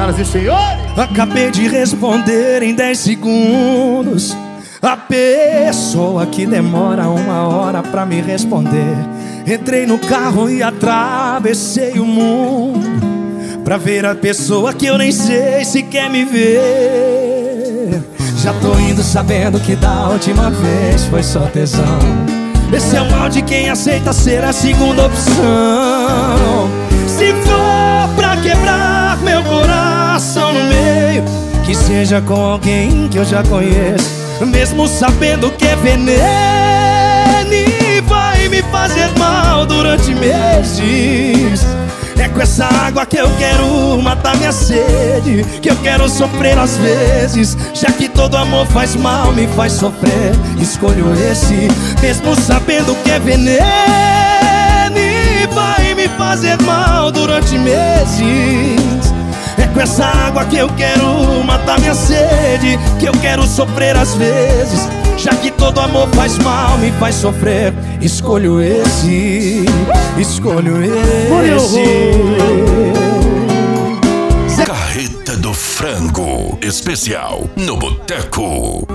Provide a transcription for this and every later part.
Senhoras e senhores, acabei de responder em 10 segundos. A pessoa que demora 1 hora pra me responder. Entrei no carro e atravessei o mundo pra ver a pessoa que eu nem sei se quer me ver. Já tô indo sabendo que da última vez foi só tesão. Esse é o mal de quem aceita ser a segunda opção. Se for pra quebrar meu coração no meio, que seja com alguém que eu já conheço, mesmo sabendo que é veneno e vai me fazer mal durante meses. É com essa água que eu quero matar minha sede, que eu quero sofrer às vezes. Já que todo amor faz mal, me faz sofrer, escolho esse, mesmo sabendo que é veneno e vai me fazer mal durante meses. É com essa água que eu quero matar minha sede, que eu quero sofrer às vezes. Já que todo amor faz mal, me faz sofrer, escolho esse, escolho esse. Carreta do Frango, especial no Boteco.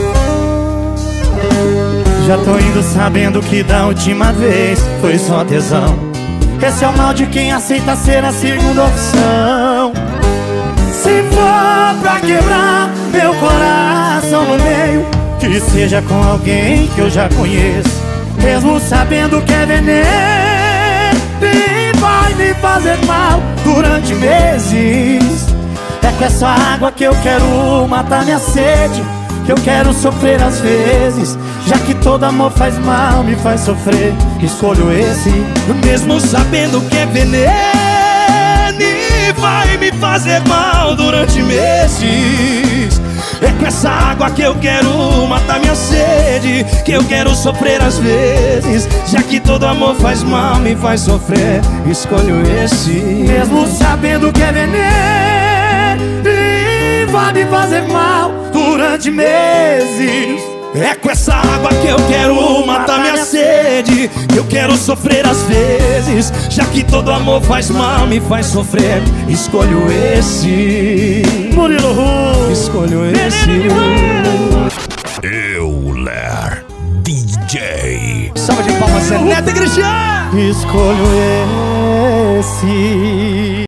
Já tô indo sabendo que da última vez foi só tesão. Esse é o mal de quem aceita ser a segunda opção. Se for pra quebrar meu coração no meio, que seja com alguém que eu já conheço, mesmo sabendo que é veneno e vai me fazer mal durante meses. É com essa água que eu quero matar minha sede, que eu quero sofrer às vezes. Já que todo amor faz mal, me faz sofrer, escolho esse, mesmo sabendo que é veneno e vai me fazer mal durante meses. É com essa água que eu quero matar minha sede, que eu quero sofrer às vezes. Já que todo amor faz mal, me faz sofrer, escolho esse, mesmo sabendo que é veneno e vai me fazer mal durante meses. É com essa água que eu quero matar minha sede, que eu quero sofrer às vezes. Já que todo amor faz mal, me faz sofrer, escolho esse, Murilo Ru, escolho esse. Euler DJ. Salva de palmas, Zé Neto e Cristiano. Escolho esse.